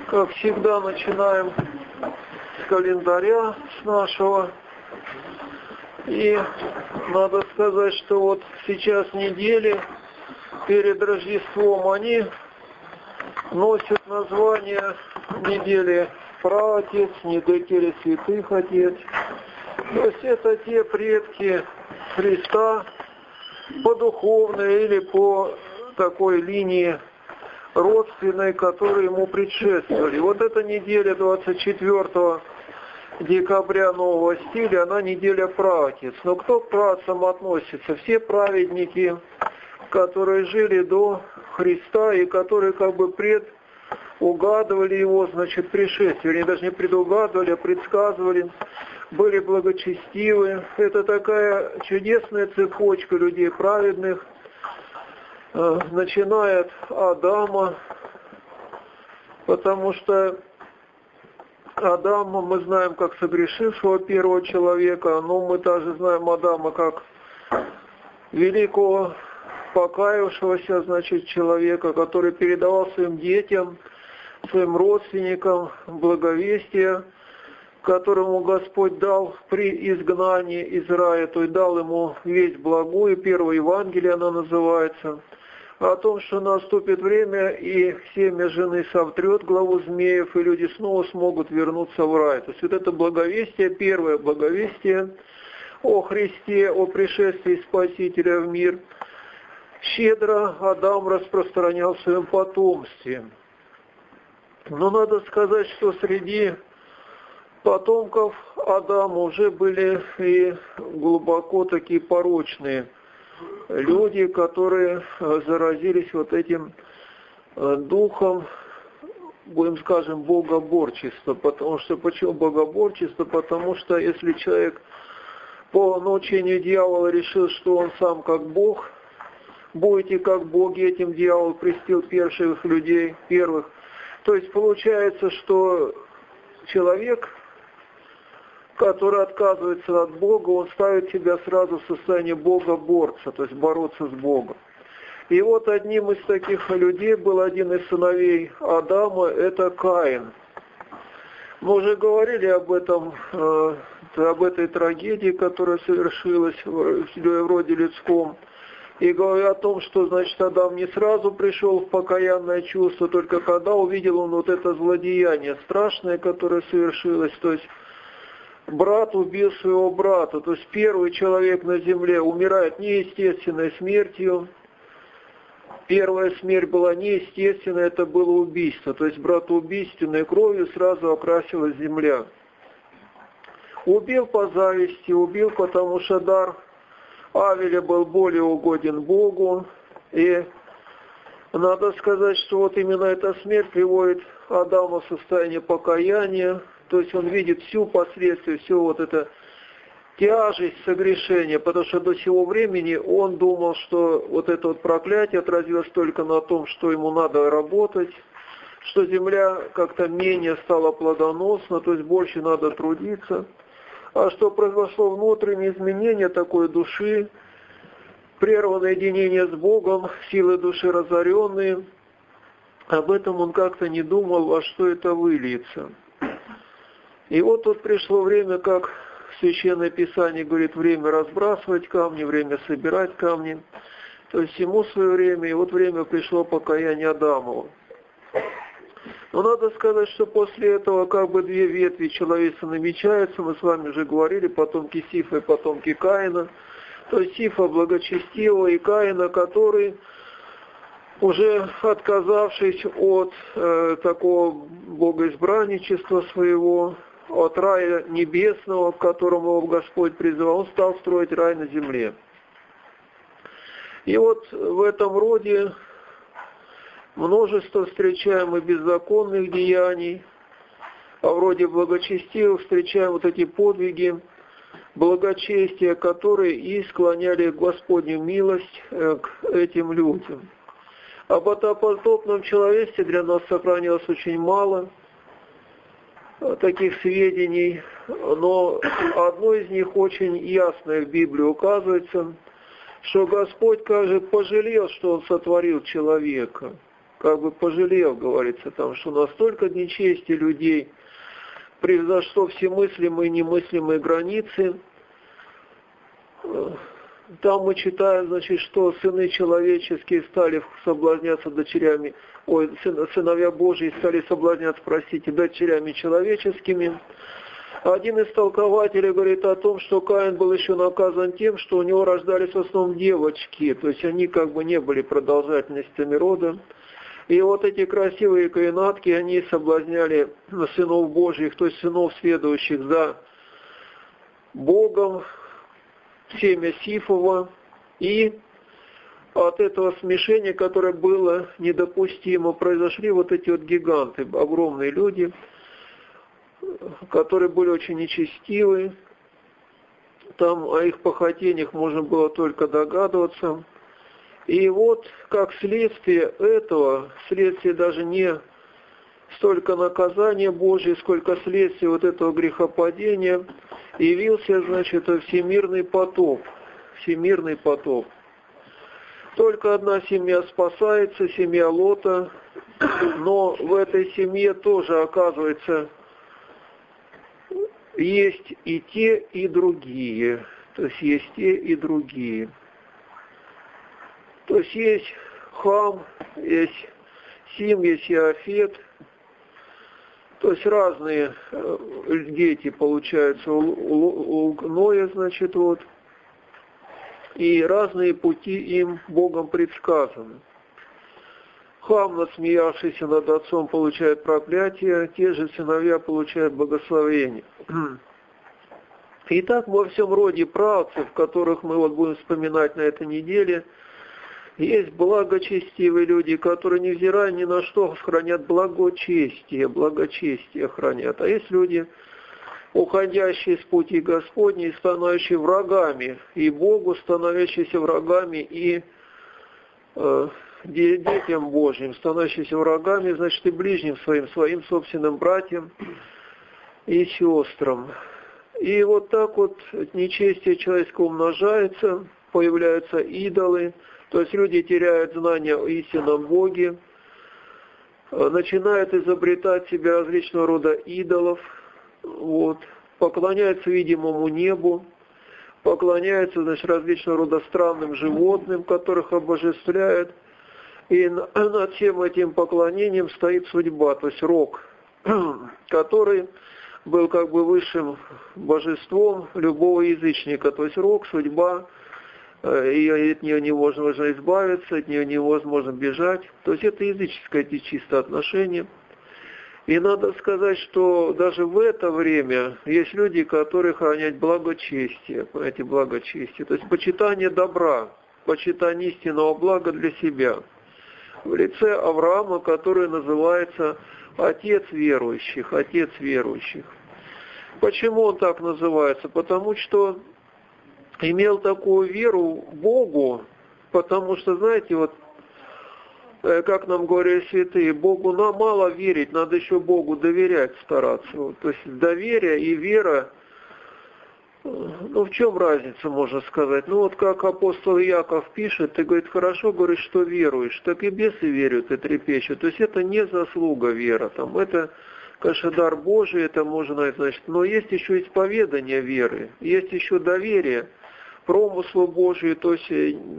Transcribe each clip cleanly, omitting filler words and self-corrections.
Как всегда, начинаем с календаря с нашего. И надо сказать, что вот сейчас недели перед Рождеством, они носят название недели Праотец, недели Святых Отец. То есть это те предки Христа по духовной или по такой линии родственной, которые ему предшествовали. Вот эта неделя 24 декабря нового стиля, она неделя праотец. Но кто к праотцам относится? Все праведники, которые жили до Христа и которые как бы предугадывали его, значит, пришествие. Они даже не предугадывали, а предсказывали, были благочестивы. Это такая чудесная цепочка людей праведных, начиная от Адама, потому что Адама мы знаем как согрешившего первого человека, но мы также знаем Адама как великого покаявшегося, значит, человека, который передавал своим детям, своим родственникам благовестие, которому Господь дал при изгнании из рая, то есть дал ему весть благую, первое Евангелие она называется, о том, что наступит время, и семя жены совтрет главу змеев, и люди снова смогут вернуться в рай. То есть вот это благовестие, первое благовестие о Христе, о пришествии Спасителя в мир, щедро Адам распространял в своем потомстве. Но надо сказать, что среди потомков Адама уже были и глубоко такие порочные люди, которые заразились вот этим духом, будем скажем, богоборчества. Потому что, почему богоборчество? Потому что если человек по научению дьявола решил, что он сам как Бог, будете как боги, этим дьявол крестил первых людей, первых. То есть получается, что человек, который отказывается от Бога, он ставит себя сразу в состояние Бога-борца, то есть бороться с Богом. И вот одним из таких людей был один из сыновей Адама, это Каин. Мы уже говорили об этом, об этой трагедии, которая совершилась в роде людском. И говоря о том, что, значит, Адам не сразу пришел в покаянное чувство, только когда увидел он вот это злодеяние страшное, которое совершилось, то есть брат убил своего брата, то есть первый человек на земле умирает неестественной смертью. Первая смерть была неестественная, это было убийство, то есть братоубийственной кровью сразу окрасилась земля. Убил по зависти, убил, потому что дар Авеля был более угоден Богу, и надо сказать, что вот именно эта смерть приводит Адама в состояние покаяния, то есть он видит всю последствия, всю вот эту тяжесть согрешения, потому что до сего времени он думал, что вот это вот проклятие отразилось только на том, что ему надо работать, что земля как-то менее стала плодоносна, то есть больше надо трудиться. А что произошло внутреннее изменение такой души, прерванное единение с Богом, силы души разоренные, об этом он как-то не думал, во что это выльется. И вот тут пришло время, как Священное Писание говорит, время разбрасывать камни, время собирать камни. То есть ему свое время, и вот время пришло покаяние Адамову. Но надо сказать, что после этого как бы две ветви человечества намечаются. Мы с вами уже говорили, потомки Сифа и потомки Каина. То есть Сифа благочестивого и Каина, который, уже отказавшись от такого богоизбранничества своего, от рая небесного, к которому Господь призывал, он стал строить рай на земле. И вот в этом роде множество встречаем и беззаконных деяний, а вроде благочестивых встречаем вот эти подвиги благочестия, которые и склоняли Господню милость к этим людям. Об потопном человечестве для нас сохранилось очень мало таких сведений, но одно из них очень ясное в Библии указывается, что Господь, как же, пожалел, что Он сотворил человека. как бы пожалел, говорится там, что настолько нечестие людей превзошло все мыслимые и немыслимые границы. Там мы читаем, значит, что сыны человеческие стали соблазняться дочерями, сыновья Божьи стали соблазняться, простите, дочерями человеческими. Один из толкователей говорит о том, что Каин был еще наказан тем, что у него рождались в основном девочки, то есть они как бы не были продолжательностями рода. И вот эти красивые каинатки, они соблазняли сынов Божьих, то есть сынов, следующих за Богом, семя Сифова, и от этого смешения, которое было недопустимо, произошли вот эти вот гиганты, огромные люди, которые были очень нечестивы. Там о их похотениях можно было только догадываться. И вот как следствие этого, следствие даже не столько наказания Божие, сколько следствие вот этого грехопадения, явился, значит, всемирный потоп. Всемирный потоп. Только одна семья спасается, семья Лота, но в этой семье тоже, оказывается, есть и те, и другие. То есть есть те и другие. То есть есть Хам, есть Сим, есть Иафет. То есть разные дети получаются у Ноя, значит, вот. И разные пути им Богом предсказаны. Хам, насмеявшийся над отцом, получает проклятие, те же сыновья получают благословение. Итак, во всем роде правцев, которых мы вот будем вспоминать на этой неделе, есть благочестивые люди, которые, невзирая ни на что, хранят благочестие хранят. А есть люди, уходящие с пути Господней, становящие врагами и Богу, становящиеся врагами и детям Божьим, становящиеся врагами, значит, и ближним своим собственным братьям и сестрам. И вот так вот нечестие человеческое умножается, появляются идолы, то есть люди теряют знания о истинном Боге, начинают изобретать себе различного рода идолов, вот, поклоняются видимому небу, поклоняются, значит, различного рода странным животным, которых обожествляют, и над всем этим поклонением стоит судьба, то есть рог, который был как бы высшим божеством любого язычника, то есть рог, судьба, и от нее невозможно избавиться, от нее невозможно бежать. То есть это языческое чисто отношение. И надо сказать, что даже в это время есть люди, которые хранят благочестие, понимаете, благочестие, то есть почитание добра, почитание истинного блага для себя. В лице Авраама, который называется отец верующих, отец верующих. Почему он так называется? Потому что имел такую веру Богу, потому что, знаете, вот, как нам говорили святые, Богу нам мало верить, надо еще Богу доверять стараться. Вот, то есть доверие и вера, ну в чем разница, можно сказать? Ну вот как апостол Яков пишет, ты, говорит, хорошо, говоришь, что веруешь, так и бесы верят и трепещут. То есть это не заслуга вера, там, это, конечно, дар Божий, это можно, значит, но есть еще исповедание веры, есть еще доверие промыслу Божию, то есть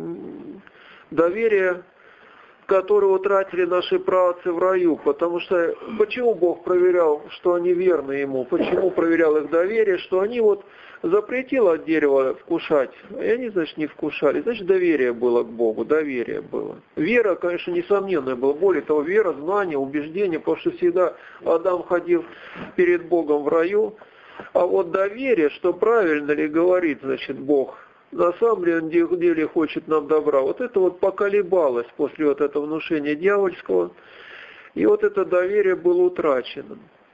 доверие, которое утратили наши праотцы в раю. Потому что, почему Бог проверял, что они верны Ему? Почему проверял их доверие? Что они вот запретил от дерева вкушать, и они, значит, не вкушали. Значит, доверие было к Богу, доверие было. Вера, конечно, несомненная была. Более того, вера, знание, убеждение, потому что всегда Адам ходил перед Богом в раю. А вот доверие, что правильно ли говорит, значит, Бог, на самом деле хочет нам добра. Вот это вот поколебалось после вот этого внушения дьявольского, и вот это доверие было утрачено.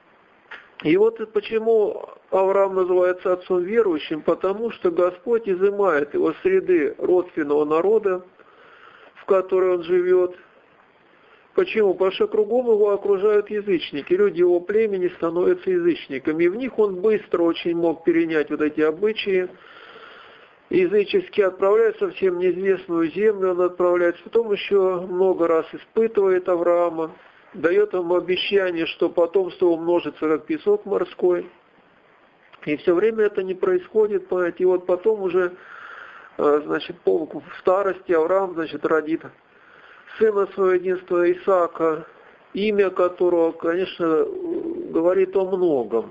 И вот почему Авраам называется отцом верующим, потому что Господь изымает его с среды родственного народа, в которой он живет. Почему? Потому что кругом его окружают язычники, люди его племени становятся язычниками, и в них он быстро очень мог перенять вот эти обычаи, языческий отправляет совсем неизвестную землю, он отправляется, потом еще много раз испытывает Авраама, дает ему обещание, что потомство умножится, как песок морской. И все время это не происходит, понимаете, и вот потом уже, значит, в старости Авраам, значит, родит сына своего единственного Исаака, имя которого, конечно, говорит о многом.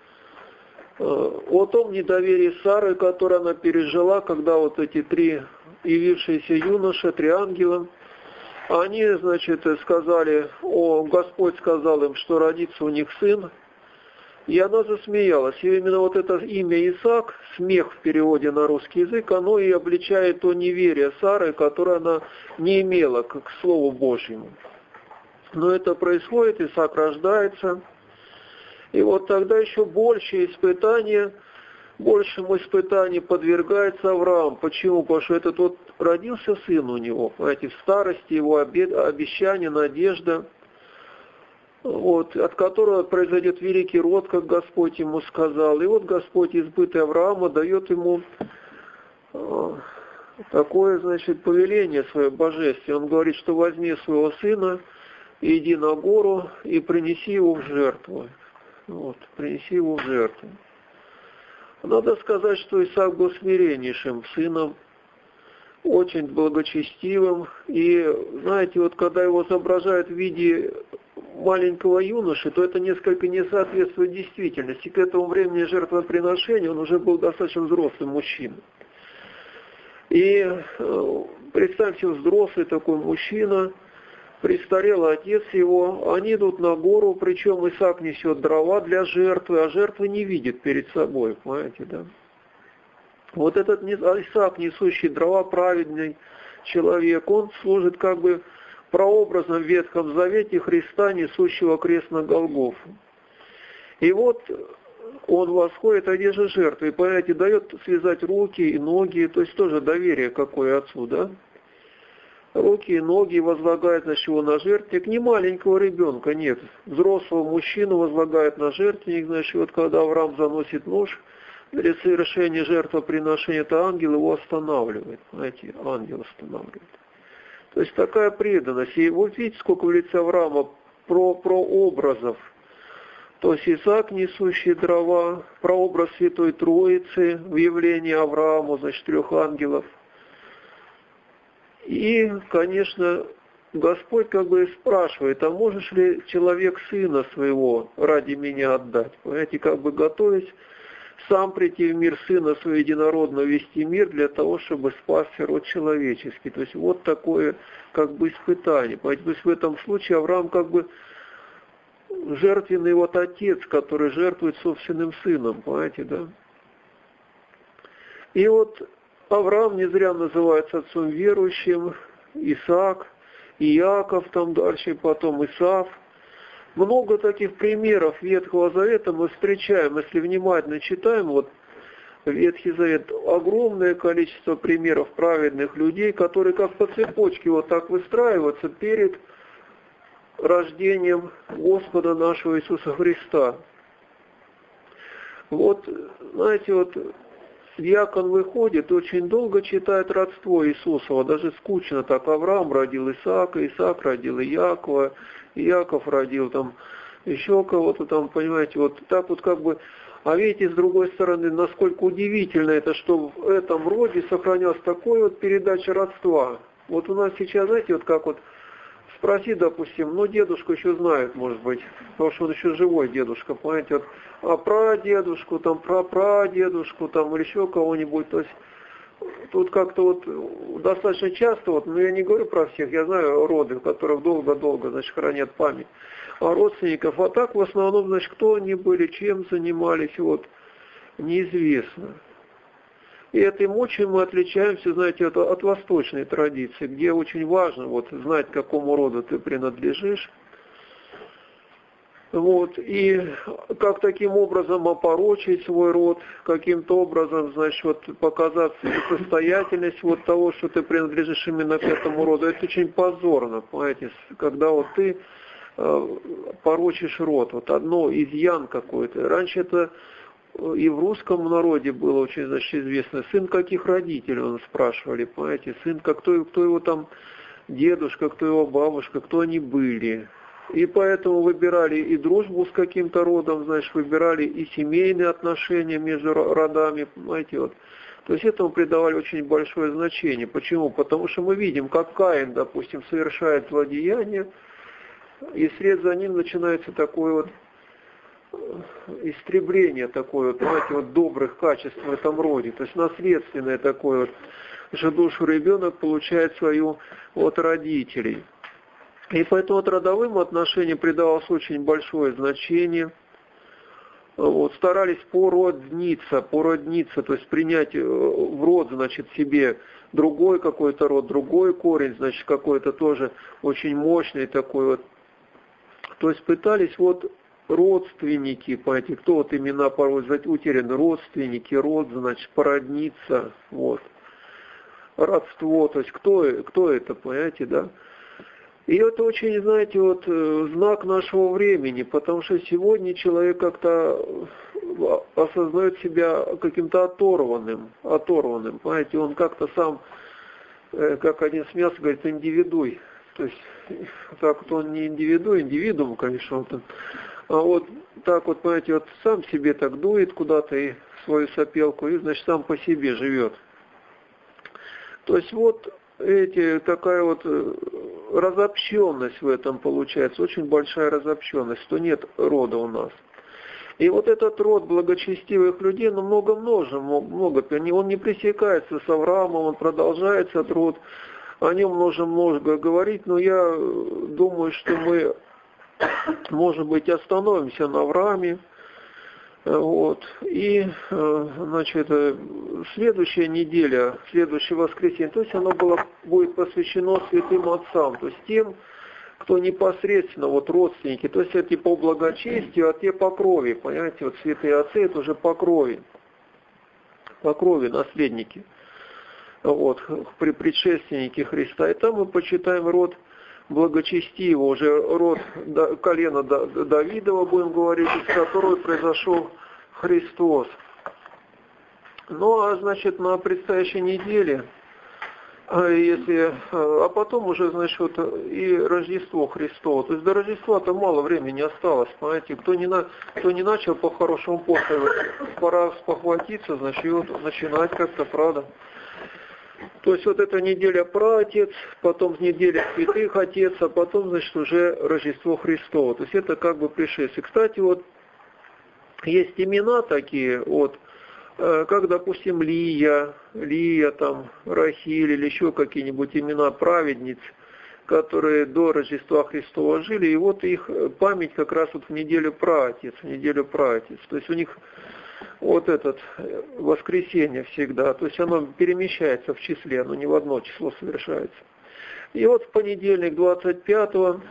О том недоверии Сары, которое она пережила, когда вот эти три явившиеся юноши, три ангела, они, значит, сказали, Господь сказал им, что родится у них сын, и она засмеялась. И именно вот это имя Исаак, смех в переводе на русский язык, оно и обличает то неверие Сары, которое она не имела к Слову Божьему. Но это происходит, Исаак рождается. И вот тогда еще большему испытанию подвергается Авраам. Почему? Потому что этот вот родился сын у него, понимаете, в старости его обещание, надежда, вот, от которого произойдет великий род, как Господь ему сказал. И вот Господь, избытый Авраама, дает ему такое, значит, повеление свое божественное. Он говорит, что возьми своего сына, иди на гору и принеси его в жертву. Вот, принеси его в жертву. Надо сказать, что Исаак был смиреннейшим сыном, очень благочестивым. И, знаете, вот когда его изображают в виде маленького юноши, то это несколько не соответствует действительности. К этому времени жертвоприношения он уже был достаточно взрослым мужчиной. И представьте, взрослый такой мужчина, престарелый отец его, они идут на гору, причем Исаак несет дрова для жертвы, а жертвы не видит перед собой, понимаете, да? Вот этот Исаак, несущий дрова, праведный человек, он служит как бы прообразом в Ветхом Завете Христа, несущего крест на Голгофу. И вот он восходит, а где же жертва? И, понимаете, дает связать руки и ноги, то есть тоже доверие какое отцу, да? Руки и ноги возлагает, значит, его на жертвенник. Не маленького ребенка, нет. Взрослого мужчину возлагает на жертвенник, значит, вот когда Авраам заносит нож для совершения жертвоприношения, это ангел его останавливает. Знаете, ангел останавливает. То есть такая преданность. И вот видите, сколько в лице Авраама прообразов. То есть Исаак, несущий дрова, прообраз Святой Троицы в явлении Аврааму, значит, трех ангелов. И, конечно, Господь как бы спрашивает, а можешь ли человек сына своего ради меня отдать? Понимаете, как бы готовясь сам прийти в мир сына своего единородного, вести мир для того, чтобы спасти род человеческий. То есть вот такое как бы испытание. Понимаете, то есть в этом случае Авраам как бы жертвенный вот отец, который жертвует собственным сыном. Понимаете, да? И вот Авраам не зря называется отцом верующим, Исаак, Иаков там дальше, потом Исав. Много таких примеров Ветхого Завета мы встречаем, если внимательно читаем, вот Ветхий Завет, огромное количество примеров праведных людей, которые как по цепочке вот так выстраиваются перед рождением Господа нашего Иисуса Христа. Вот, знаете, вот диакон выходит, очень долго читает родство Иисусова, даже скучно так. Авраам родил Исаака, Исаак родил Иакова, Иаков родил там еще кого-то там, понимаете, вот так вот как бы. А видите, с другой стороны, насколько удивительно это, что в этом роде сохранялась такая вот передача родства. Вот у нас сейчас, знаете, вот как вот спроси, допустим, ну дедушка еще знает, может быть, потому что он еще живой дедушка, понимаете, вот, а прадедушку, там, прапрадедушку, там, или еще кого-нибудь, то есть тут как-то вот достаточно часто, вот, ну я не говорю про всех, я знаю роды, у которых долго-долго, значит, хранят память, а родственников, а так в основном, значит, кто они были, чем занимались, вот, неизвестно. И этим очень мы отличаемся, знаете, от восточной традиции, где очень важно вот, знать, к какому роду ты принадлежишь. Вот, и как таким образом опорочить свой род, каким-то образом, значит, вот, показать состоятельность вот того, что ты принадлежишь именно к этому роду. Это очень позорно, понимаете, когда вот ты порочишь род, вот одно изъян какой-то. Раньше это и в русском народе было очень, значит, известно, сын каких родителей, он спрашивали, понимаете, сын, кто его там дедушка, кто его бабушка, кто они были. И поэтому выбирали и дружбу с каким-то родом, значит, выбирали и семейные отношения между родами, понимаете, вот. То есть этому придавали очень большое значение. Почему? Потому что мы видим, как Каин, допустим, совершает злодеяние, и вслед за ним начинается такое вот истребление такое, вот, понимаете, вот добрых качеств в этом роде. То есть наследственное такое вот, что душу ребенок получает свою от родителей. И поэтому от родовым отношениям придавалось очень большое значение. Вот, старались породниться, то есть принять в род, значит, себе другой какой-то род, другой корень, значит, какой-то тоже очень мощный такой вот. То есть пытались вот родственники, понимаете, кто вот имена порой утеряны, родственники, род, значит, породниться, вот. Родство, то есть кто это, понимаете, да? И это очень, знаете, вот знак нашего времени, потому что сегодня человек как-то осознает себя каким-то оторванным, понимаете, он как-то сам, как один смеялся, говорит, индивидуй. То есть так вот он не индивидуум, конечно, вот, а вот так вот, понимаете, вот сам себе так дует куда-то и свою сопелку, и, значит, сам по себе живет. То есть вот такая вот разобщенность в этом получается, очень большая разобщенность, что нет рода у нас. И вот этот род благочестивых людей, ну, много, он не пресекается с Авраамом, он продолжается, этот род, о нем нужно много говорить, но я думаю, что мы, может быть, остановимся на Аврааме. Вот. И, значит, следующая неделя, следующее воскресенье, то есть оно будет посвящено святым отцам, то есть тем, кто непосредственно, вот родственники, то есть эти по благочестию, а те по крови, понимаете, вот святые отцы, это уже по крови наследники, вот, предшественники Христа. И там мы почитаем род благочестивого, уже род колена Давидова, будем говорить, из которого произошел Христос. Ну, а значит, на предстоящей неделе, а потом уже, значит, вот и Рождество Христово. То есть до Рождества-то мало времени осталось, понимаете. Кто не начал по-хорошему посту, пора спохватиться, значит, и вот начинать как-то, правда. То есть вот эта неделя праотец, потом неделя святых отец, а потом, значит, уже Рождество Христово. То есть это как бы пришествие. Кстати, вот есть имена такие, вот, как, допустим, Лия, там, Рахиль или еще какие-нибудь имена праведниц, которые до Рождества Христова жили, и вот их память как раз вот в неделю праотец. То есть у них вот этот воскресенье всегда, то есть оно перемещается в числе, оно не в одно число совершается. И вот в понедельник 25-го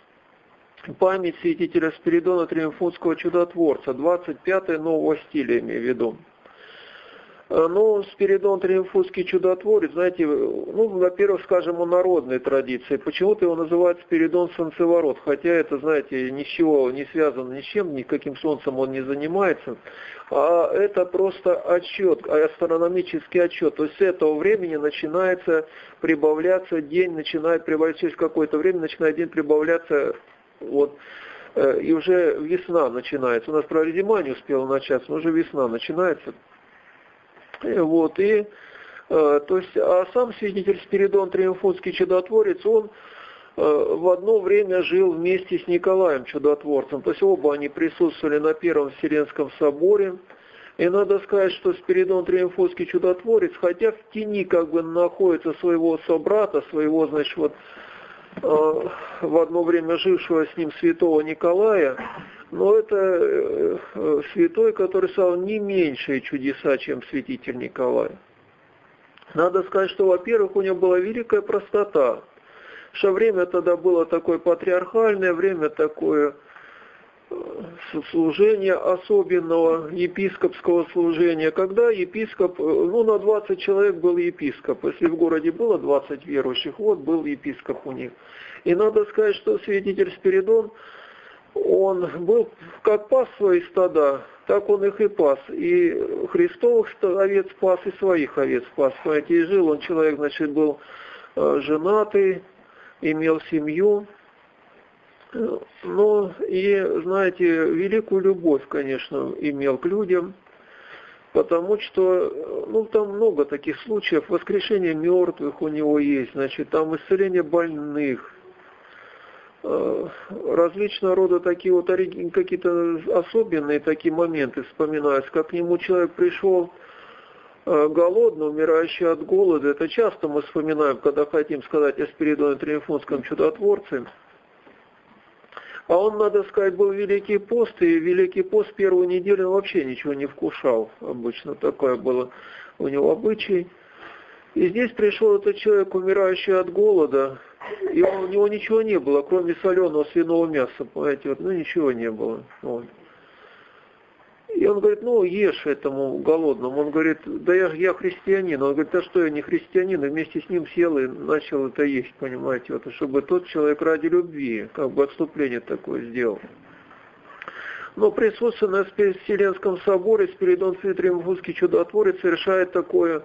память святителя Спиридона Триумфунского чудотворца, 25-е нового стиля, имею в виду. Ну, Спиридон Триумфунский чудотворец, знаете, ну, во-первых, скажем, о народной традиции. Почему-то его называют Спиридон Солнцеворот, хотя это, знаете, ничего не связано ни с чем, никаким солнцем он не занимается. А это просто отсчет, астрономический отсчет. То есть с этого времени начинается прибавляться день, через какое-то время начинает день прибавляться, вот, и уже весна начинается. У нас, правда, зима не успела начаться, но уже весна начинается. Вот, и, то есть, а сам святитель Спиридон Триумфунский чудотворец, он в одно время жил вместе с Николаем Чудотворцем. То есть оба они присутствовали на Первом Вселенском соборе. И надо сказать, что Спиридон Триумфунский чудотворец, хотя в тени как бы находится своего собрата, своего, значит, вот, в одно время жившего с ним святого Николая, но это святой, который стал не меньшие чудеса, чем святитель Николай. Надо сказать, что, во-первых, у него была великая простота, что время тогда было такое патриархальное, время такое служения особенного, епископского служения, когда епископ, ну, на 20 человек был епископ. Если в городе было 20 верующих, вот был епископ у них. И надо сказать, что святитель Спиридон, он был как пас свои стада, так он их и пас. И Христовых овец пас, и своих овец пас. Понимаете, и жил он, человек, значит, был женатый, имел семью. Ну, и, знаете, великую любовь, конечно, имел к людям, потому что, ну, там много таких случаев. Воскрешение мертвых у него есть, значит, там исцеление больных, различного рода такие вот какие-то особенные такие моменты вспоминаются, как к нему человек пришел голодный, умирающий от голода. Это часто мы вспоминаем, когда хотим сказать о Спиридоне Триумфунском чудотворце. А он, надо сказать, был Великий пост, и Великий пост первую неделю он вообще ничего не вкушал. Обычно такое было у него обычай. И здесь пришел этот человек, умирающий от голода, и у него ничего не было, кроме соленого свиного мяса, понимаете, вот, ну ничего не было. Вот. И он говорит, ну ешь этому голодному. Он говорит, да я христианин. Он говорит, да что я не христианин, и вместе с ним сел и начал это есть, понимаете, вот, чтобы тот человек ради любви, как бы отступление такое сделал. Но присутствие на Вселенском соборе Спиридон Триумфунский чудотворец совершает такое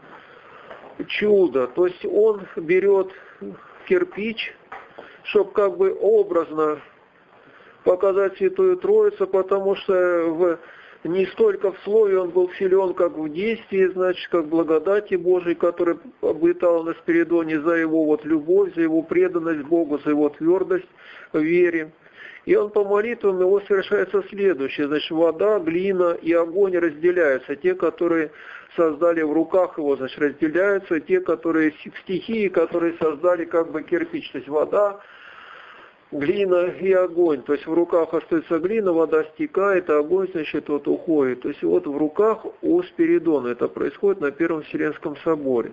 чудо. То есть он берет кирпич, чтобы как бы образно показать Святую Троицу, потому что не столько в слове он был силен, как в действии, значит, как благодати Божией, которая обитала на Спиридоне, за его вот любовь, за его преданность Богу, за его твердость в вере. И он по молитвам его совершается следующее. Значит, вода, глина и огонь разделяются. Те, которые создали в руках его, значит, разделяются. Те, которые стихии, которые создали как бы кирпич. То есть вода, глина и огонь. То есть в руках остается глина, вода стекает, а огонь, значит, вот уходит. То есть вот в руках у Спиридона это происходит на Первом Вселенском соборе.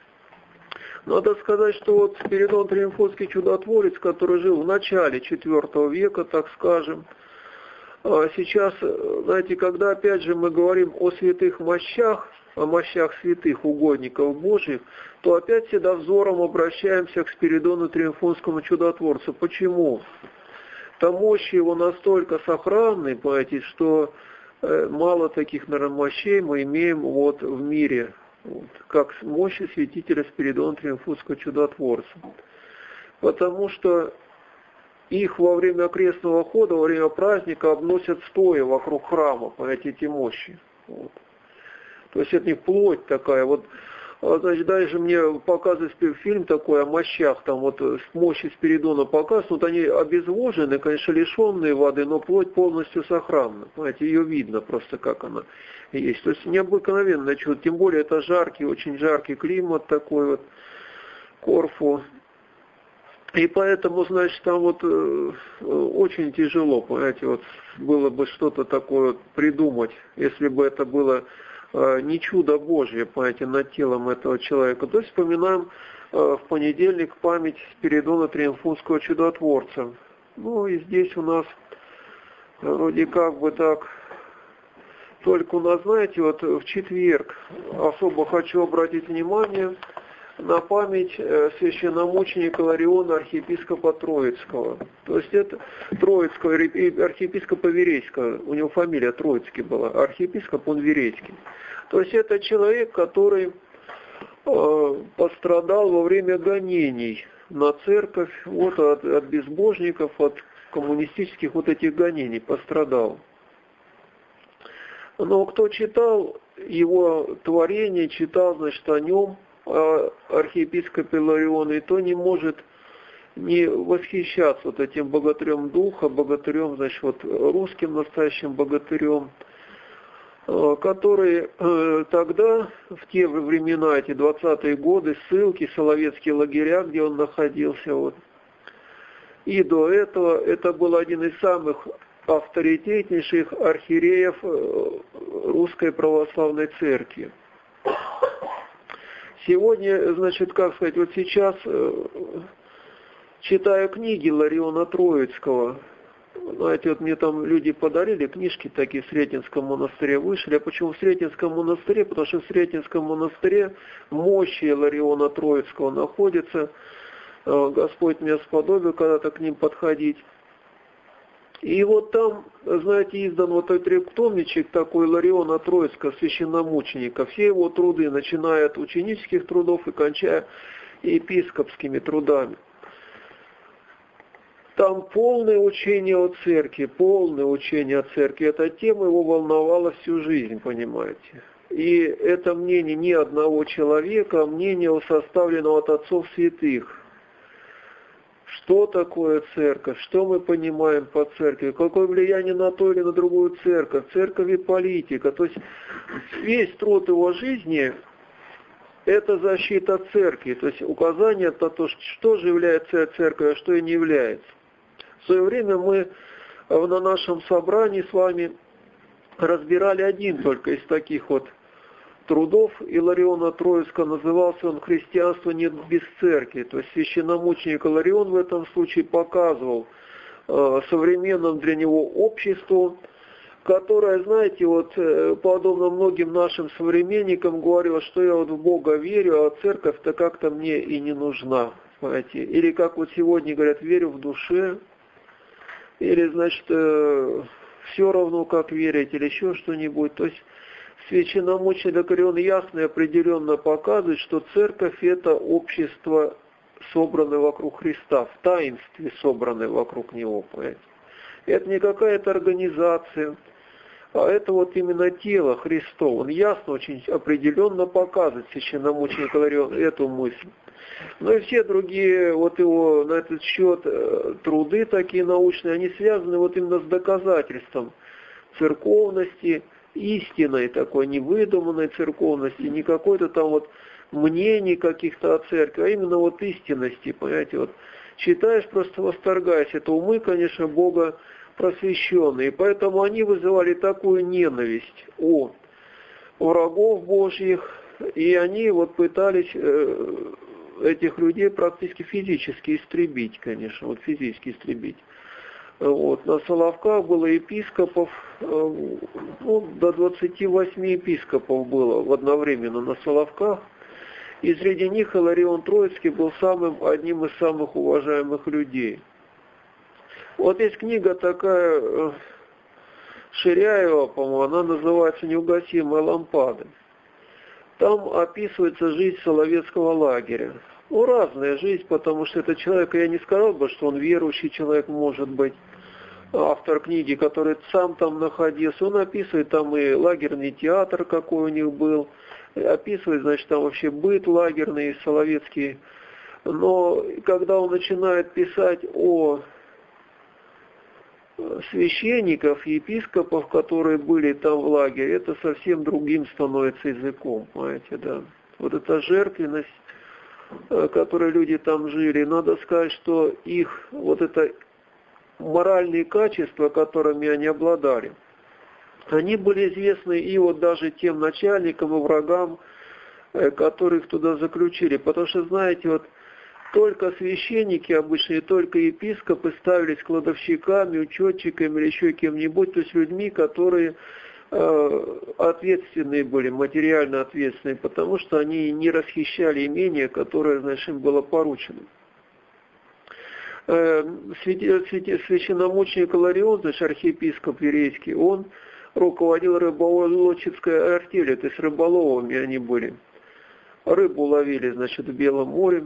Надо сказать, что вот Спиридон Триумфунский чудотворец, который жил в начале IV века, так скажем, сейчас, знаете, когда опять же мы говорим о святых мощах, о мощах святых угодников Божьих, то опять всегда взором обращаемся к Спиридону Триумфунскому чудотворцу. Почему? Там мощи его настолько сохранны, понимаете, что мало таких, наверное, мощей мы имеем вот в мире. Вот, как мощи святителя Спиридона Триумфунского чудотворца. Потому что их во время крестного хода, во время праздника обносят стоя вокруг храма, понимаете, эти мощи. Вот. То есть это не плоть такая. Вот, значит, дальше мне показывают фильм такой о мощах, там вот с мощи Спиридона показывают, вот они обезвожены, конечно, лишенные воды, но плоть полностью сохранна. Понимаете, ее видно просто, как она есть. То есть необыкновенное чудо, тем более это жаркий, очень жаркий климат такой вот, Корфу. И поэтому, значит, там вот очень тяжело, понимаете, вот было бы что-то такое придумать, если бы это было не чудо Божье, понимаете, над телом этого человека. То есть вспоминаем в понедельник память Спиридона Триумфунского чудотворца. Ну и здесь у нас вроде как бы так, только у нас, знаете, вот в четверг особо хочу обратить внимание на память священномученика Лариона, архиепископа Троицкого. То есть это Троицкого, архиепископа Верейского, у него фамилия Троицкий была, архиепископ он Верейский. То есть это человек, который пострадал во время гонений на церковь, вот от безбожников, от коммунистических вот этих гонений пострадал. Но кто читал его творение, читал, значит, о нем, о архиепископе Ларионе, то не может не восхищаться вот этим богатырем духа, богатырем, значит, вот русским настоящим богатырем, который тогда, в те времена, эти 20-е годы, ссылки, соловецкие лагеря, где он находился, вот, и до этого это был один из самых авторитетнейших архиереев Русской Православной Церкви. Сегодня, значит, как сказать, вот сейчас читаю книги Лариона Троицкого. Знаете, вот мне там люди подарили книжки такие в Сретенском монастыре, вышли. А почему в Сретенском монастыре? Потому что в Сретенском монастыре мощи Лариона Троицкого находятся. Господь меня сподобил когда-то к ним подходить. И вот там, знаете, издан вот этот трехтомничек такой Илариона Троицкого, священномученика. Все его труды, начиная от ученических трудов и кончая епископскими трудами. Там полное учение о церкви, полное учение о церкви. Эта тема его волновала всю жизнь, понимаете. И это мнение не одного человека, а мнение составленного от отцов святых. Что такое церковь, что мы понимаем по церкви, какое влияние на ту или на другую церковь, церковь и политика. То есть весь труд его жизни – это защита церкви, то есть указание на то, что же является церковью, а что и не является. В свое время мы на нашем собрании с вами разбирали один только из таких вот трудов Илариона Троицкого, назывался он «Христианство нет без церкви». То есть священномученик Иларион в этом случае показывал современному для него обществу, которое, знаете, вот подобно многим нашим современникам говорило, что я вот в Бога верю, а церковь-то как-то мне и не нужна. Понимаете? Или как вот сегодня говорят, верю в душе, или, значит, все равно как верить, или еще что-нибудь. То есть священномученик Иларион ясно и определенно показывает, что церковь – это общество, собранное вокруг Христа, в таинстве собранное вокруг Него. Понимаете? Это не какая-то организация, а это вот именно тело Христово. Он ясно, очень определенно показывает, священномученик Иларион, эту мысль. Но и все другие вот его на этот счет труды такие научные, они связаны вот именно с доказательством церковности, истинной такой невыдуманной церковности, не какой-то там вот мнений каких-то о церкви, а именно вот истинности, понимаете, вот читаешь, просто восторгаешься. Это умы, конечно, Бога просвещенные, поэтому они вызывали такую ненависть у врагов Божьих, и они вот пытались этих людей практически физически истребить, конечно, вот физически истребить. Вот. На Соловках было епископов, до 28 епископов было одновременно на Соловках. И среди них Иларион Троицкий был одним из самых уважаемых людей. Вот есть книга такая, Ширяева, по-моему, она называется «Неугасимая лампада». Там описывается жизнь Соловецкого лагеря. Ну, разная жизнь, потому что это человек, я не сказал бы, что он верующий человек, может быть, автор книги, который сам там находился. Он описывает там и лагерный театр, какой у них был, описывает, значит, там вообще быт лагерный, соловецкий. Но когда он начинает писать о священников, епископов, которые были там в лагере, это совсем другим становится языком, понимаете, да. Вот эта жертвенность, которые люди там жили, надо сказать, что их вот это моральные качества, которыми они обладали, они были известны и вот даже тем начальникам и врагам, которых туда заключили. Потому что, знаете, вот только священники обычные, только епископы ставились кладовщиками, учетчиками или еще кем-нибудь, то есть людьми, которые ответственные были, материально ответственные, потому что они не расхищали имение, которое, значит, им было поручено. Священномученик Иларион, значит, архиепископ Верейский, он руководил рыболовецкой артелью, то есть рыболовами они были. Рыбу ловили, значит, в Белом море.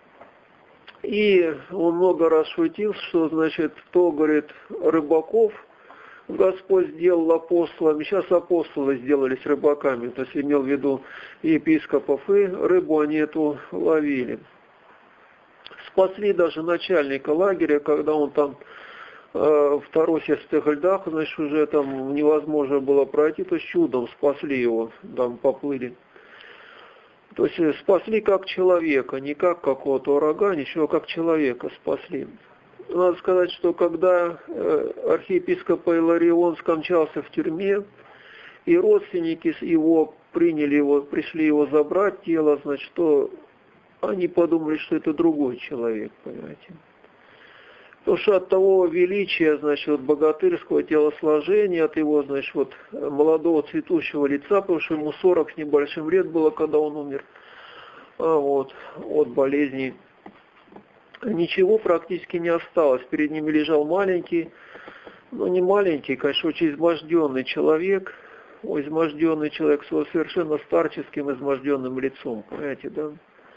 И он много раз шутил, что, значит, кто, говорит, рыбаков Господь сделал апостолами, сейчас апостолы сделались рыбаками, то есть имел в виду епископов, и рыбу они эту ловили. Спасли даже начальника лагеря, когда он там в торосистых льдах, значит, уже там невозможно было пройти, то есть чудом спасли его, там поплыли. То есть спасли как человека, не как какого-то врага, ничего, как человека спасли. Надо сказать, что когда архиепископ Иларион скончался в тюрьме, и родственники его пришли его забрать тело, значит, то они подумали, что это другой человек, понимаете. Потому что от того величия, значит, вот богатырского телосложения, от его, значит, вот молодого цветущего лица, потому что ему 40 с небольшим лет было, когда он умер, от болезней, ничего практически не осталось. Перед ними лежал маленький ну, не маленький, конечно, очень изможденный человек с совершенно старческим изможденным лицом, понимаете, да.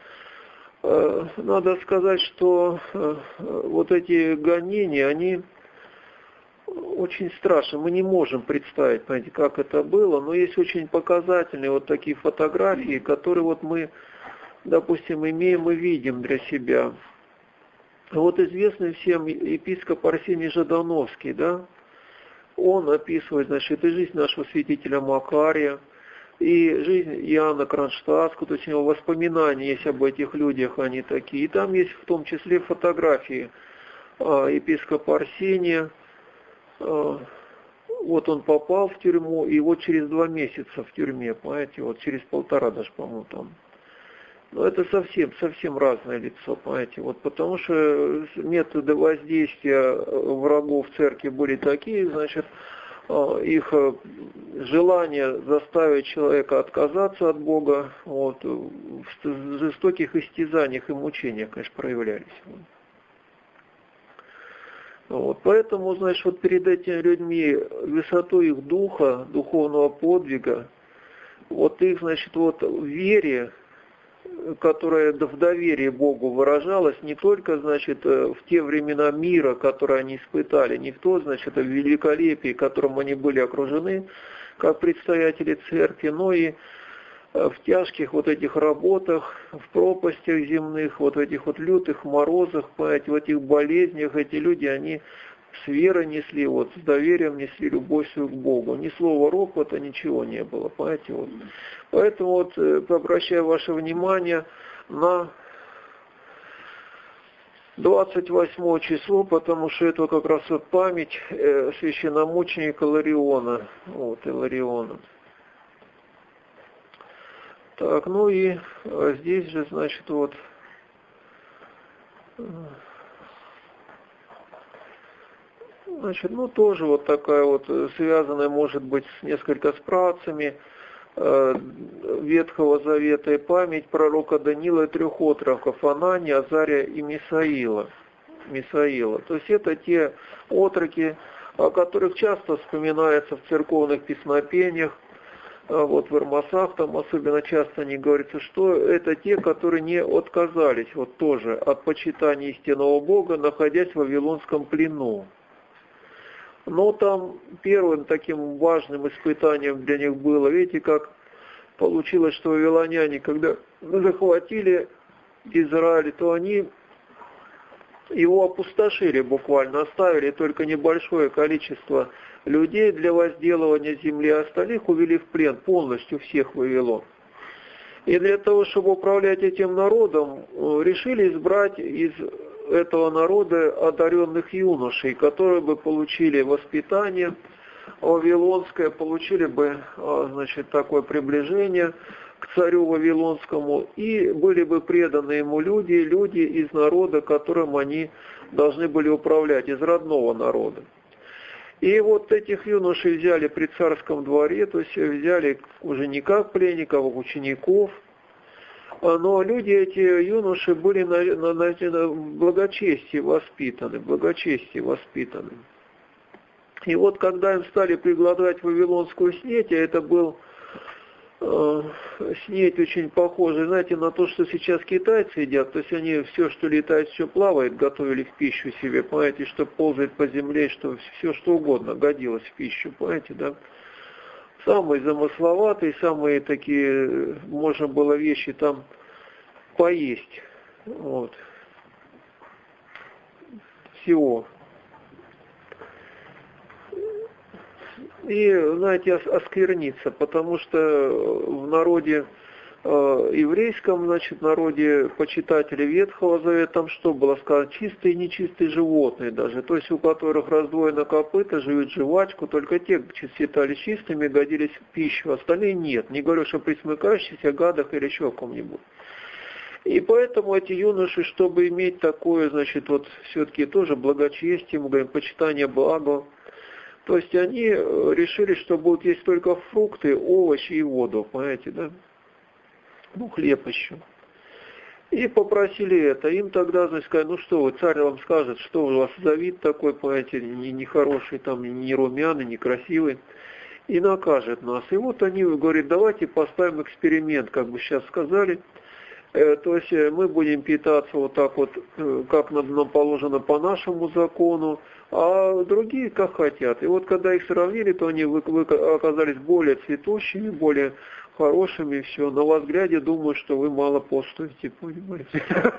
Надо сказать, что вот эти гонения, они очень страшны. Мы не можем представить, понимаете, как это было, но есть очень показательные вот такие фотографии, которые вот мы, допустим, имеем и видим для себя. Вот известный всем епископ Арсений Ждановский, да, он описывает, значит, и жизнь нашего святителя Макария, и жизнь Иоанна Кронштадтского, то есть у него воспоминания есть об этих людях, они такие. И там есть в том числе фотографии епископа Арсения. Вот он попал в тюрьму, и вот через 2 месяца в тюрьме, понимаете, вот через 1,5 даже, по-моему, там. Но это совсем разное лицо, понимаете, вот потому что методы воздействия врагов церкви были такие, значит, их желание заставить человека отказаться от Бога, вот, в жестоких истязаниях и мучениях, конечно, проявлялись. Вот, поэтому, значит, вот перед этими людьми высоту их духа, духовного подвига, вот их, значит, вот в вере, которая в доверии Богу выражалась не только, значит, в те времена мира, которые они испытали, не в то, значит, в великолепии, которым они были окружены, как предстоятели церкви, но и в тяжких вот этих работах, в пропастях земных, вот в этих вот лютых морозах, понимаете, в этих болезнях, эти люди, они с верой несли, вот, с доверием несли любовь свою к Богу. Ни слова ропота, ничего не было, понимаете, вот. Поэтому вот обращаю ваше внимание на 28 число, потому что это как раз вот память священномученика Илариона, вот, Илариона. Так, ну и здесь же, значит, вот значит, ну тоже вот такая вот связанная, может быть, несколько с працами Ветхого Завета и память пророка Даниила и 3 отроков Анания, Азария и Мисаила. То есть это те отроки, о которых часто вспоминается в церковных песнопениях, вот в Ирмасах там особенно часто не говорится, что это те, которые не отказались вот тоже от почитания истинного Бога, находясь в Вавилонском плену. Но там первым таким важным испытанием для них было, видите, как получилось, что вавилоняне, когда захватили Израиль, то они его опустошили буквально, оставили только небольшое количество людей для возделывания земли, а остальных увели в плен полностью всех в Вавилон. И для того, чтобы управлять этим народом, решили избрать из этого народа одаренных юношей, которые бы получили воспитание вавилонское, получили бы, значит, такое приближение к царю вавилонскому, и были бы преданы ему люди из народа, которым они должны были управлять, из родного народа. И вот этих юношей взяли при царском дворе, то есть взяли уже не как пленников, а учеников. Но люди, эти юноши, были в благочестии воспитаны, И вот когда им стали предлагать вавилонскую снеть, а это был снеть очень похожий, знаете, на то, что сейчас китайцы едят, то есть они все, что летает, все плавает, готовили в пищу себе, понимаете, что ползает по земле, что все что угодно годилось в пищу, понимаете, да. Самые замысловатые, самые такие, можно было вещи там поесть, вот, всего. И, знаете, оскверниться, потому что в народе еврейском, значит, народе почитателей Ветхого Завета, там что было сказано? Чистые и нечистые животные даже, то есть у которых раздвоено копыта, живет жвачку, только те считались чистыми, годились в пищу, остальные нет, не говорю, что присмыкающихся, гадах или еще ком-нибудь. И поэтому эти юноши, чтобы иметь такое, значит, вот все-таки тоже благочестие, мы говорим, почитание благо, то есть они решили, что будут есть только фрукты, овощи и воду, понимаете, да? Ну, хлеб еще. И попросили это. Им тогда, значит, сказали, ну что вы, царь вам скажет, что у вас за вид такой, понимаете, нехороший, там, не румяный, не красивый, и накажет нас. И вот они говорят, давайте поставим эксперимент, как бы сейчас сказали. То есть мы будем питаться вот так вот, как нам положено по нашему закону, а другие как хотят. И вот когда их сравнили, то они оказались более цветущими, более хорошими, все. На вас глядя, думаю, что вы мало постуете, понимаете.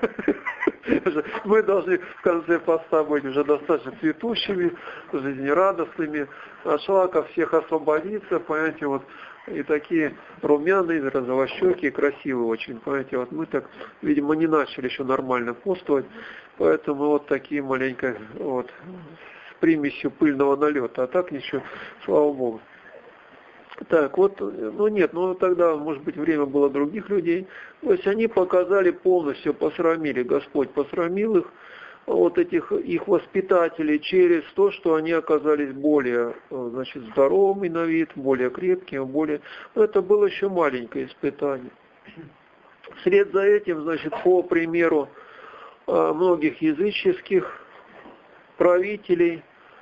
Мы должны в конце поста быть уже достаточно цветущими, жизнерадостными, от шлаков всех освободиться, понимаете, вот. И такие румяные, розовощекие, красивые очень, понимаете, вот мы так, видимо, не начали еще нормально постовать, поэтому вот такие маленько, вот, с примесью пыльного налета, а так ничего, слава Богу. Так, вот, ну нет, ну тогда, может быть, время было других людей, то есть они показали полностью, посрамили, Господь посрамил их, вот этих их воспитателей через то, что они оказались более, значит, здоровыми на вид, более крепкими, более... Но это было еще маленькое испытание. Вслед за этим, значит, по примеру многих языческих правителей,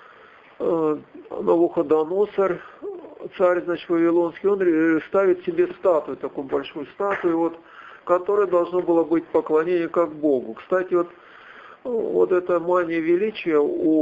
Навуходоносор, царь, значит, Вавилонский, он ставит себе статую, такую большую статую, вот, которой должно было быть поклонение как Богу. Кстати, вот эта мания величия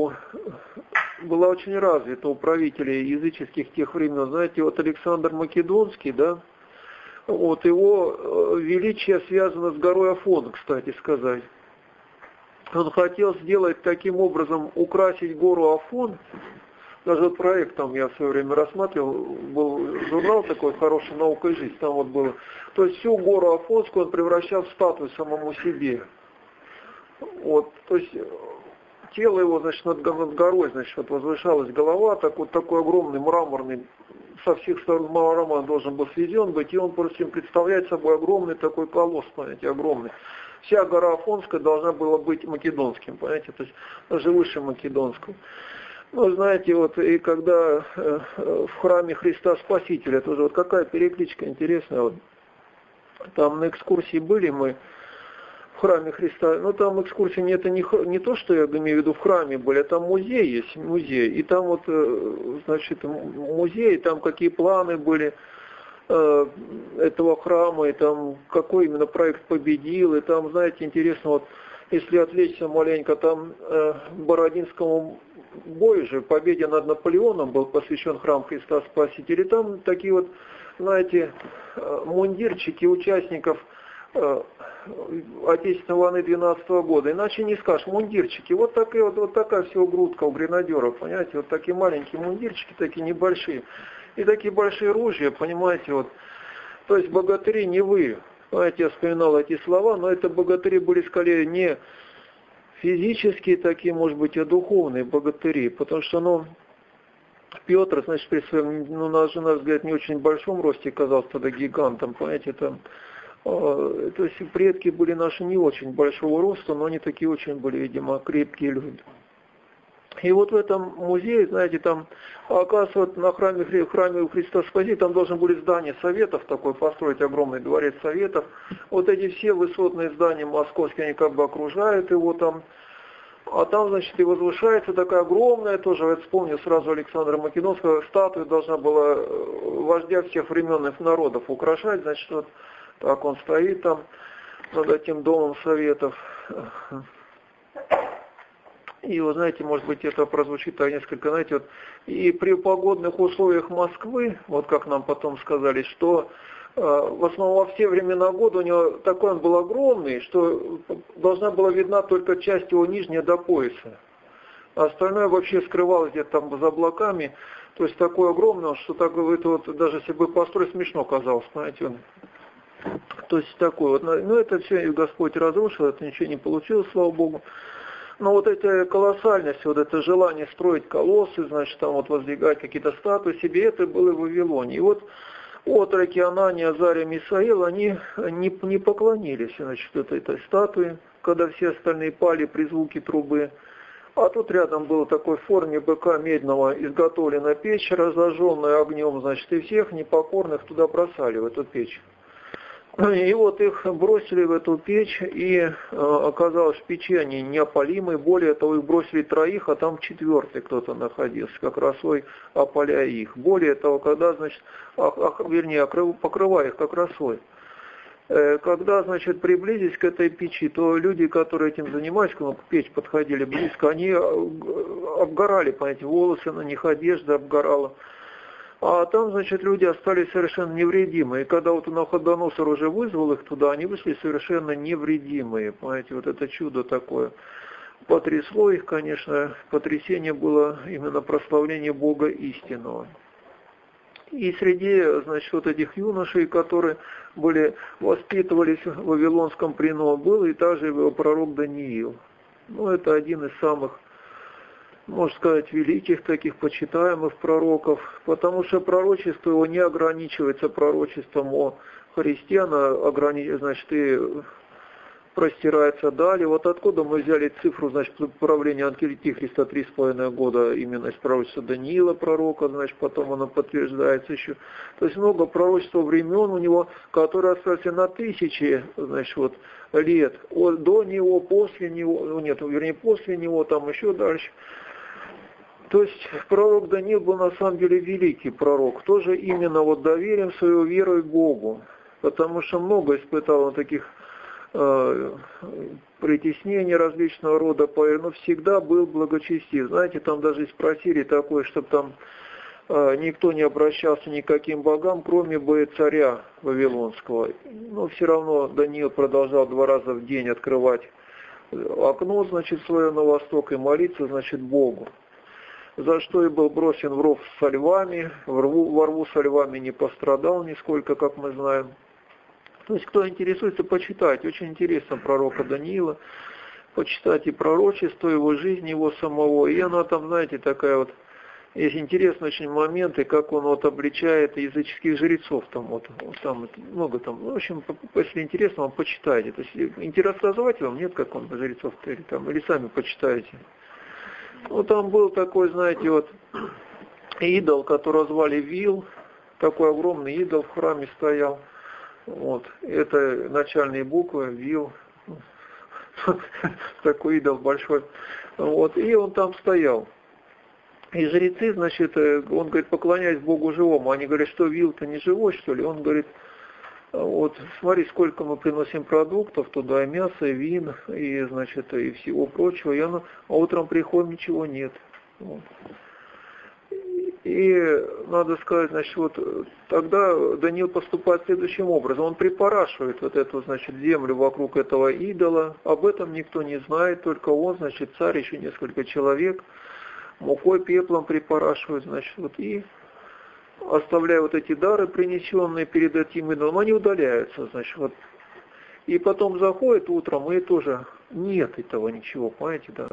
была очень развита у правителей языческих тех времен. Знаете, вот Александр Македонский, да, вот его величие связано с горой Афон, кстати сказать. Он хотел сделать таким образом, украсить гору Афон. Даже вот проект там я в свое время рассматривал, был журнал такой хороший «Наука и жизнь», там вот было. То есть всю гору Афонскую он превращал в статую самому себе. Вот, то есть тело его, значит, над горой, значит, вот возвышалась голова, такой огромный мраморный, со всех сторон мрамор должен был сведен быть, и он просто представляет собой огромный такой колосс, понимаете, огромный. Вся гора Афонская должна была быть македонским, понимаете, то есть даже выше македонского. Ну, знаете, вот и когда в храме Христа Спасителя, тоже вот какая перекличка интересная, вот, там на экскурсии были мы, в храме Христа, ну там экскурсии это не то, что я имею в виду в храме были, а там музей есть, музей, и там вот, значит, музей, там какие планы были этого храма, и там какой именно проект победил, и там, знаете, интересно, вот, если отвлечься маленько, там Бородинскому бою же, победе над Наполеоном был посвящен храм Христа Спасителя, и там такие вот, знаете, мундирчики участников Отечественной войны 12 года. Иначе не скажешь, мундирчики. Вот такая всего грудка у гренадеров, понимаете, вот такие маленькие мундирчики, такие небольшие. И такие большие ружья, понимаете, вот. То есть богатыри не вы. Понимаете, я вспоминал эти слова, но это богатыри были скорее не физические такие, может быть, а духовные богатыри. Потому что, ну, Петр, значит, при своем, ну, на наш взгляд, не очень большом росте казался тогда гигантом, понимаете, там. То есть предки были наши не очень большого роста, но они такие очень были, видимо, крепкие люди. И вот в этом музее, знаете, там, оказывается, вот на храме у Христа Спасителя, там должны были здания советов такой построить, огромный дворец советов. Вот эти все высотные здания московские, они как бы окружают его там. А там, значит, и возвышается такая огромная, тоже, я вспомню сразу Александра Македонского, статуя должна была вождя всех времен и народов украшать, значит, вот так он стоит там над этим домом советов. И вы знаете, может быть, это прозвучит так несколько, знаете, вот, и при погодных условиях Москвы, вот как нам потом сказали, что в основном во все времена года у него такой он был огромный, что должна была видна только часть его нижняя до пояса. А остальное вообще скрывалось где-то там за облаками. То есть такой огромный, что так, это вот, даже если бы построить, смешно казалось, знаете, он. То есть такой вот, ну это все Господь разрушил, это ничего не получилось, слава Богу. Но вот эта колоссальность, вот это желание строить колоссы, значит, там вот воздвигать какие-то статуи себе, это было в Вавилоне. И вот отроки Анания, Азария, Мисаил, они не поклонились, значит, этой статуе, когда все остальные пали при звуке трубы. А тут рядом был такой в форме быка медного изготовлена печь, разожженная огнем, значит, и всех непокорных туда бросали, в эту печь. И вот их бросили в эту печь, и оказалось, в печи они неопалимые. Более того, их бросили троих, а там четвертый кто-то находился, как росой опаляя их. Более того, когда, значит, покрывая их как росой. Когда, значит, приблизились к этой печи, то люди, которые этим занимались, когда к печь подходили близко, они обгорали, понимаете, волосы на них, одежда обгорала. А там, значит, люди остались совершенно невредимые. И когда вот Навуходоносор уже вызвал их туда, они вышли совершенно невредимые. Понимаете, вот это чудо такое. Потрясло их, конечно, потрясение было именно прославление Бога истинного. И среди, значит, вот этих юношей, которые воспитывались в Вавилонском плену, был и также пророк Даниил. Ну, это один из самых, можно сказать, великих таких почитаемых пророков, потому что пророчество его не ограничивается пророчеством о Христе, оно значит, и простирается далее. Вот откуда мы взяли цифру, значит, правления Антихриста 3,5 года именно из пророчества Даниила, пророка, значит, потом оно подтверждается еще. То есть много пророчества времен у него, которые остались на тысячи, значит, вот, лет. До него, после него, нет, вернее, после него, там еще дальше. То есть пророк Даниил был на самом деле великий пророк, тоже именно вот доверием свою верой Богу, потому что много испытал он таких притеснений различного рода, но всегда был благочестив. Знаете, там даже и спросили такое, чтобы там никто не обращался ни к каким богам, кроме бы царя Вавилонского. Но все равно Даниил продолжал 2 раза в день открывать окно, значит, свое на восток и молиться, значит, Богу. За что и был бросен в ров со львами, во рву со львами не пострадал нисколько, как мы знаем. То есть, кто интересуется, почитать. Очень интересно пророка Даниила, почитать и пророчество, его жизнь, его самого. И она там, знаете, такая вот, есть интересные очень моменты, как он вот обличает языческих жрецов. Там там много там. В общем, если интересно, вам почитайте. То есть, интересно рассказывать вам, нет, как он жрецов или сами почитаете. Ну, там был такой, знаете, вот идол, которого звали Вил, такой огромный идол в храме стоял. Вот, это начальные буквы, Вил, такой идол большой. Вот, и он там стоял. И жрецы, значит, он говорит, поклоняясь Богу живому. Они говорят, что Вил-то не живой, что ли? Он говорит, вот, смотри, сколько мы приносим продуктов туда, и мясо, и вин, и, значит, и всего прочего. А утром приходим, ничего нет. Вот. И надо сказать, значит, вот тогда Даниил поступает следующим образом. Он припорашивает вот эту, значит, землю вокруг этого идола. Об этом никто не знает, только он, значит, царь, еще несколько человек. Мукой, пеплом припорашивают, значит, вот и оставляя вот эти дары, принесенные перед этим идолом, они удаляются, значит, вот. И потом заходит утром, и тоже нет этого ничего, понимаете, да.